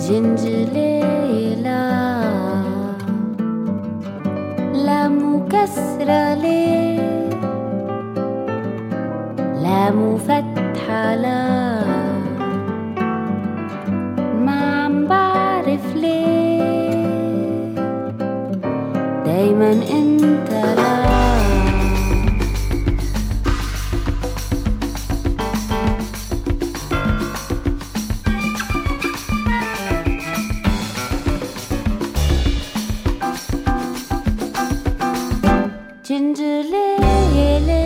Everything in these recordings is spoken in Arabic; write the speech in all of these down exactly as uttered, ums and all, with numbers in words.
جنجليلا لا مكسرة ليه لا مفتحة لا ما عم بعرف ليه دايما انت لا جنجليلا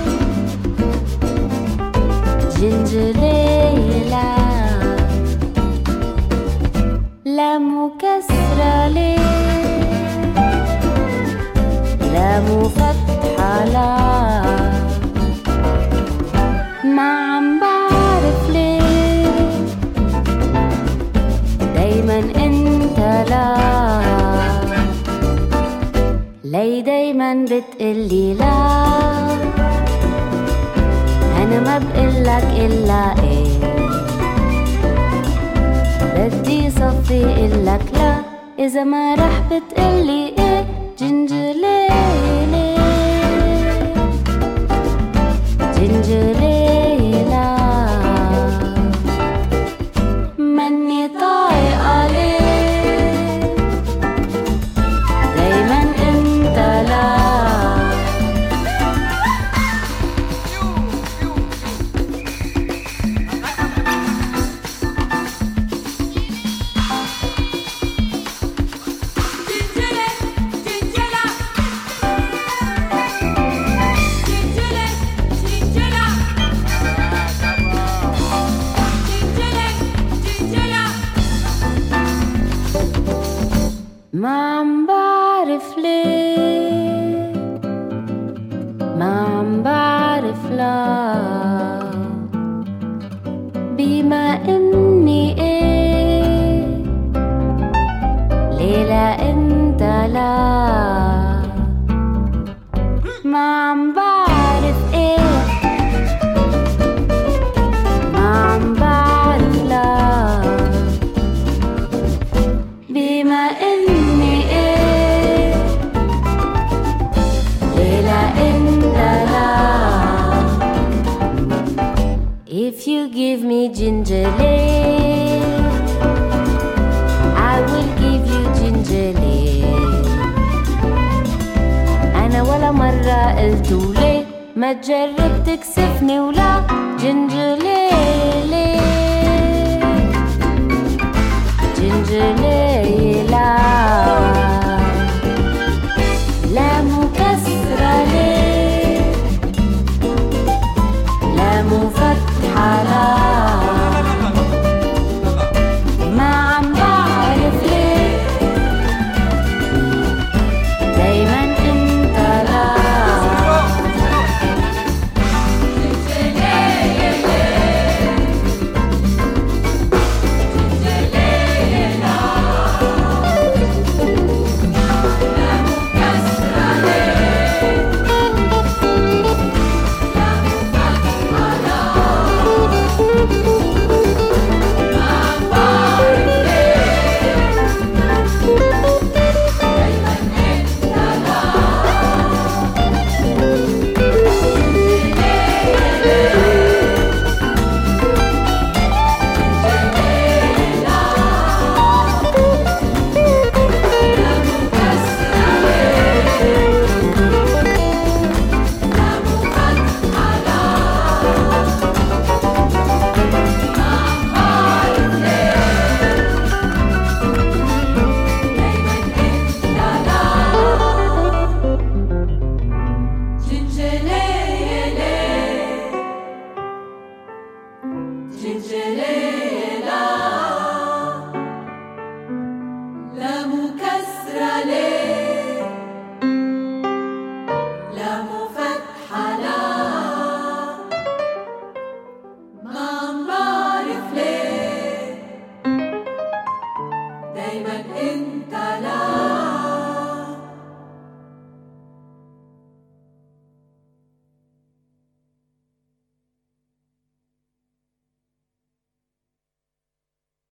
جنجليلا لا مكسرة ليه لا مفتحة لا ما عم بعرف ليه دايما انت لا لي دايما بتقلي لا أنا ما بقلك إلا إيه بدي صفي إلك لا إذا ما رح بتقلي إيه جنجليلي جنجليلا مني طايقة ليه دايما انت لا ما عم بعرف ليه ما عم بعرف لا بما اني ايه ليه لا انت لا ما عم بعرف ايه ما عم بعرف لا بما اني ايه ليه لا انت لا If you give me gingerly I will give you gingerly أنا ولا مرة قلت ليه ما تجرب تكسفني ولا gingerly